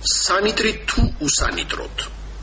სანიტრი თუ უსანიტროდ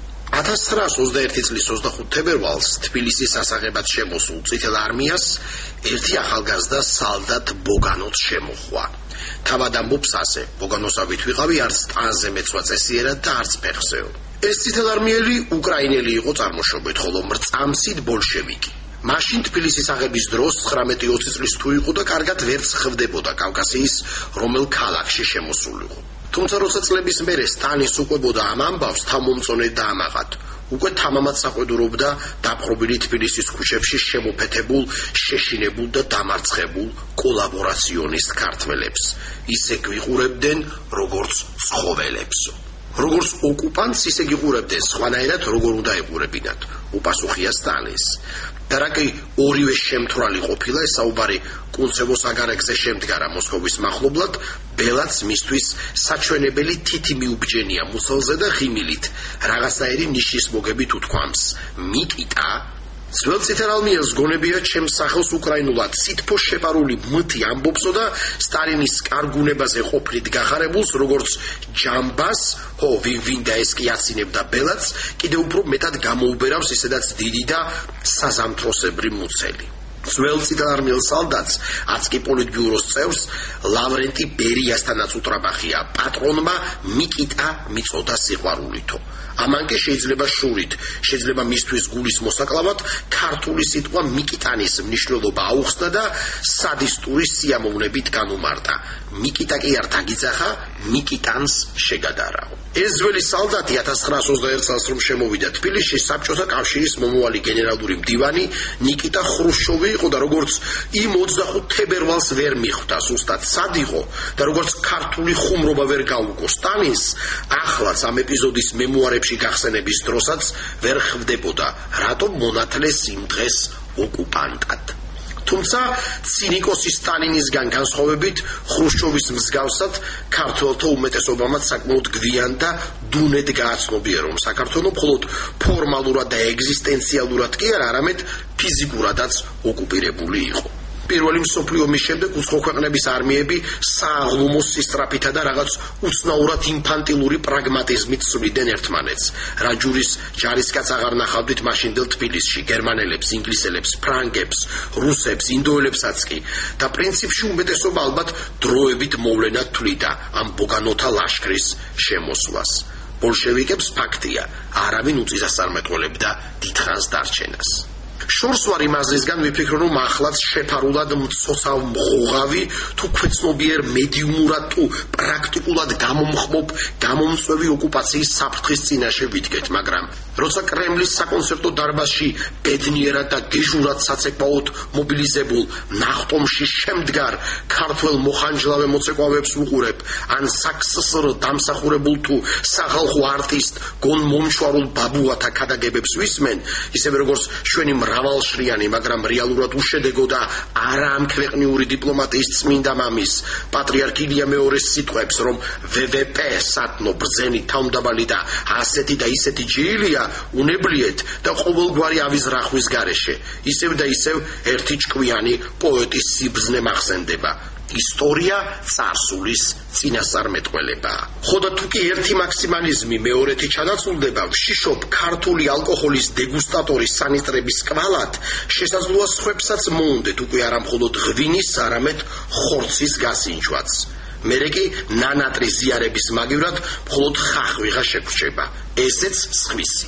1921 წლის 25 თებერვალს თბილისის ასაღებად შემოსულ წითელ არმიას ერთი ახალგაზრდა სალდატ ბოგანოც შემოხვა. თავად ამბობს ასე, ბოგანოსავით ვიყავი არც ტანზე მეცვა წესიერად და არც ფეხზეო. ეს წითელ არმიელი უკრაინელი იყო წარმოშობით, ხოლო მრწამსით ბოლშევიკი. მაშინ თბილისის აღების დროს 19-20 წლის თუ იყო და კარგად ვერც ხვდებოდა კავკასიის რომელ ქალაქში შემოსულიყო. თუმცა როცა წლების მერე სტალის უყვებოდა ამ ამბავს, თავმომწონედ დაამაყად. უკვე თამამად საყვედურობდა დაპყრობილი თბილისის ქუჩებში შემოფეთებულ, შეშინებულ და დამარცხებულ კოლაბორაციონისტ ქართველებს. ისე გვიყურებდნენ, როგორც ცხოველებსო. როგორც ოკუპანტს ისე გიყურებდნენ, სხვანაირად როგორ უნდა ეყურებინათ, უპასუხია სტალის. და რაკი ორივე შემთვრალი ყოფილა, ეს საუბარი კუნცევოს აგარაკზე შემდგარა მოსკოვის მახლობლად, ბელაც მისთვის საჩვენებელი თითი მიუბჯენია მუსელზე და ღიმილით, რაღაცნაირი ნიშის მოგებით უთქვამს, მიკიტა. ძველ წითელ არმიელს გონებია ჩემს სახელს უკრაინულად სითფო შეპარული მათი ამბობსო და სტალინის კარგუნებაზე ყოფნით გახარებულს, როგორც ჯამბას, ვინდა ეს კი აცინებდა ბელაც, კიდევ უფრო მეტად გამოუბერავს ისედაც დიდი და საზამთროსებრი მუცელი. ძველ წითელ არმიელ სალდატს, აც კი პოლიტბიუროს წევრს, ლავრენტი ბერიასთანაც უტრაბახია, პატრონმა მიკიტა მიწოდა სიყვარულითო. ამან კი შეიძლება შურით, შეიძლება მისთვის გულის მოსაკლავად ქართული სიტყვა მიკიტანის მნიშვნელობა აუხსნა და სადისტური სიამოვნებით განუმარტა. მიკიტა კი არ დაგიძახა, მიკიტანს შეგადარაო. ეს ძველი სალდატი 1921 წელს რომ შემოვიდა თბილისში, საბჭოთა კავშირის მომავალი გენერალური მდივანი ნიკიტა ხრუშჩოვი იყო და როგორც იმ 25 თებერვალს ვერ მიხვდა სუსტად სად იყო და როგორც ქართული ხუმრობა ვერ გაუგო სტალინს, ახლაც ამ ეპიზოდის მემუარებში გახსენების დროსაც ვერ ხვდებოდა, რატომ მონათლეს იმ დღეს ოკუპანტად. თუმცა ცინიკოსი სტალინისგან განსხვავებით, ხრუშჩოვის მსგავსად ქართველთა უმეტესობამაც საკმაოდ გვიან და დუნედ გააცნობია, რომ საქართველო მხოლოდ ფორმალურად და ეგზისტენციალურად კი არა, არამედ ფიზიკურადაც ოკუპირებული იყო. პირველი მსოფლიო ომის შემდეგ უცხო ქვეყნების არმიები სააღლუმოს სისწრაფითა და რაღაც უცნაურად ინფანტილური პრაგმატიზმით სვლიდნენ ერთმანეთს. რა ჯურის ჯარისკაც აღარ ნახავდით მაშინდელ თბილისში გერმანელებს, ინგლისელებს, ფრანგებს, რუსებს, ინდოელებსაც კი და პრინციპში უმეტესობა ალბათ დროებით მოვლენად თვლიდა ამ ბოგანოთა ლაშქრის შემოსვლას. ბოლშევიკებს ფაქტია, არავინ უწინასწარმეტყველებდა დიდხანს დარჩენას. შორს ვარ იმ აზრისგან ვიფიქრო, რომ ახლაც შეფარულად მცოცავ მღუღავი თუ ქვეცნობიერ მედიუმურად თუ პრაქტიკულად გამომხმობ გამომწვევი ოკუპაციის საფრთხის წინაშე ვიდგეთ, მაგრამ როცა კრემლის საკონცერტო დარბაზში ბედნიერად და გეჟურად საცეკვაოდ მობილიზებულ ნახტომში შემდგარ ქართველ მოხანჯლავე მოცეკვავებს ვუყურებ, ან საქსსრ დამსახურებულ თუ სახალხო არტისტ გონ მომჩვარულ ბაბუათა ქადაგებებს ვისმენ, ისევე როგორც ჩვენი მრავალშრიანი, მაგრამ რეალურად უშედეგო და არაამქვეყნიური დიპლომატიის წმინდა მამის პატრიარქ ილია მეორის სიტყვებს, რომ VVP სათნო ბრძენი თავმდაბალი და ასეთი და ისეთი ჯირილია უნებლიეთ და ყოველგვარი ავიზრახვის გარეშე, ისევ და ისევ ერთი ჭკვიანი პოეტის სიბრძნე მახსენდება. ისტორია წარსულის წინასწარმეტყველება. ხოდა თუ კი ერთი მაქსიმალიზმი მეორეთი ჩანაცვლდება, ვშიშობ ქართული ალკოჰოლის დეგუსტატორის სანიტრების კვალად, შესაძლოა სხვებსაც მოუნდეთ უკვე არა მხოლოდ ღვინის, არამედ ხორცის გასინჯვაც. მერე კი ნანატრი ზიარების მაგივრად მხოლოდ ხახვიღა შეგვჭება. ესეც სხვისი.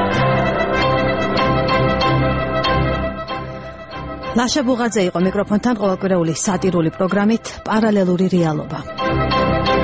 ლაშა ბუღაძე იყო მიკროფონთან, ყოველკვირეული სატირული პროგრამით პარალელური რეალობა.